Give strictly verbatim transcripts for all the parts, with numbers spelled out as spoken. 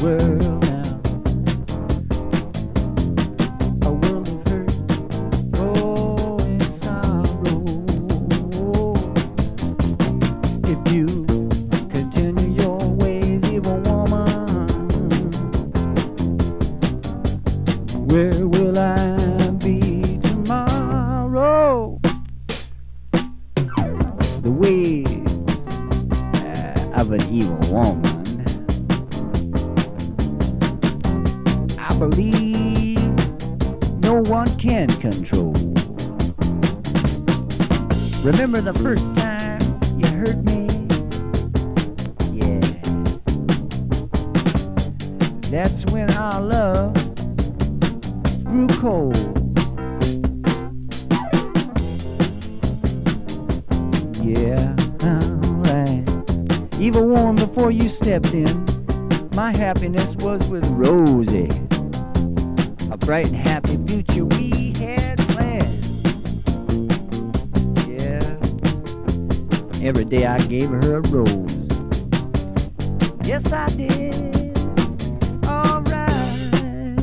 world now. A world of hurt, oh, and sorrow. If you continue your ways, evil woman, where will I be tomorrow? The ways uh, of an evil woman, I believe no one can control. Remember the first time you hurt me? Yeah. That's when our love grew cold. Yeah, alright. Evil woman, before you stepped in, my happiness was with Rosie. A bright and happy future we had planned. Yeah. Every day I gave her a rose. Yes, I did. Alright.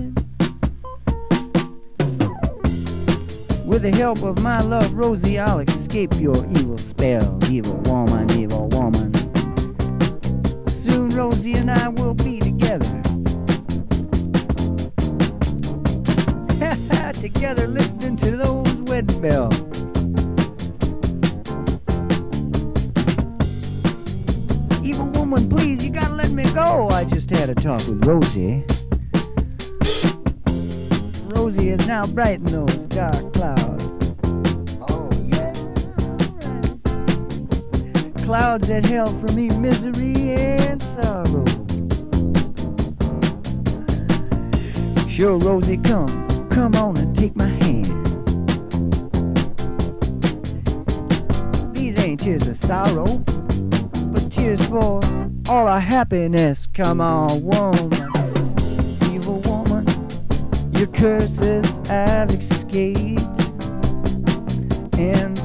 With the help of my love, Rosie, I'll escape your evil spell. Evil woman, evil woman. Soon Rosie and I will be together. Together listening to those wedding bells. Evil woman, please, you gotta let me go. I just had a talk with Rosie. Rosie is now brighten those dark clouds. Oh, yeah. Right. Clouds that held for me misery and sorrow. Sure, Rosie, come. Come on and take my hand. These ain't tears of sorrow, but tears for all our happiness. Come on, woman, evil woman, your curses I've escaped, and